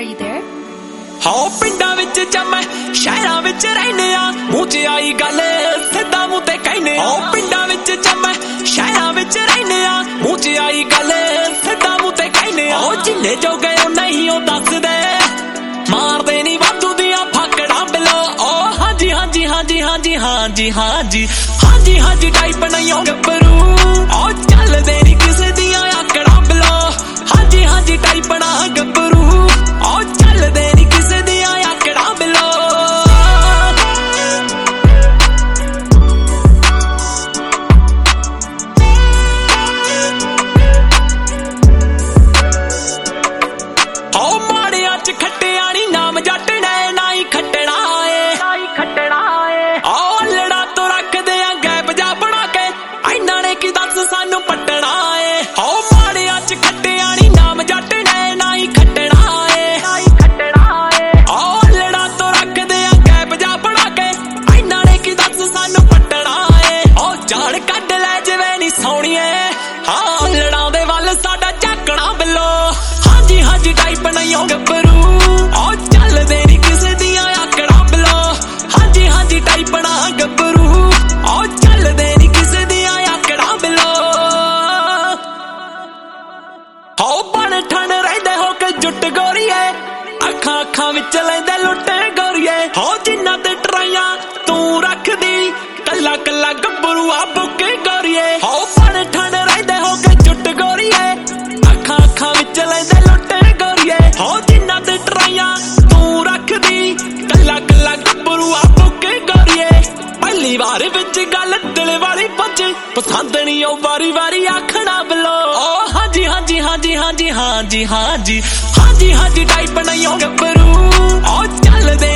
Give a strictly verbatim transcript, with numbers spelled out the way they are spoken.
you there? हाँ पिंडा विच जम्मे शहरां विच रहने आ मूंह च आई गल सिद्धा मूंह ते कहने आ पिंडा विच जम्मे शहरां विच रहने आ मूंह च आई गल सिद्धा मूंह ते कहने आ जिन्ने जो गए नहीं ओ दस दे मार दे नी वाधू दियां फाकड़ा बिलो ओ हां जी हां जी हां जी हां जी हां जी हां जी हां जी हां जी टाइप नहीं हो गब्बरू ओ चल दे नी किसे दियां आकड़ा बिलो हां जी हां जी टाइप ना गब्बरू ओ चल दे नी किसे दियां आकड़ा बिलो ओ माड़ियां च खट्टिया नी नाम जटना ना ही खट्टना है ना ही खट्टना है ओ लड़ा तो रख दे गैप जा बना के इन्हां ने की दस सानू पट्टना है ओ माड़ियां च खट्टिया नी नाम जटना ना ही खट्टना है ना ही खट्टना है ओ लड़ा तो रख दे गैप जा बना के इन्हां ने की दस सानू पट्टना है ओ जान कढ ले जिवें नी सोहणीए हां लड़ा दे वल साडा झाकना बिलो हां जी हां जी टाइप नहीं हो गब्बरू ओ चल दे नी किसे दियां आकड़ा बिलो हां जी हां जी टाइप ना गब्बरू ओ चल दे नी किसे दियां आकड़ा बिलो हो बन ठन रहिंदे हो के जुट गोरीए अखां अखां विच लैंदे लुੱਟ गोरीए हो जिन्ना ते ट्राइयां तू रखदी कल्ला कल्ला गब्बरू आ बुके गोरीए हो बन ठन रहिंदे हो के जुट गोरीए अखां अखां विच लैंदे लुੱਟ गोरीए हो जिन्ना ते ट्राइयां तू रखदी कल्ला कल्ला गब्बरू आ बुके गोरीए पहली बार विच गल दिल वाली पज पसंद नहीं ओ वारी वारी आखना बिलो ओ हां जी हां जी हां जी हां जी हां जी हां जी हां जी हां जी टाइप नहीं हो गब्बरू ओ चल दे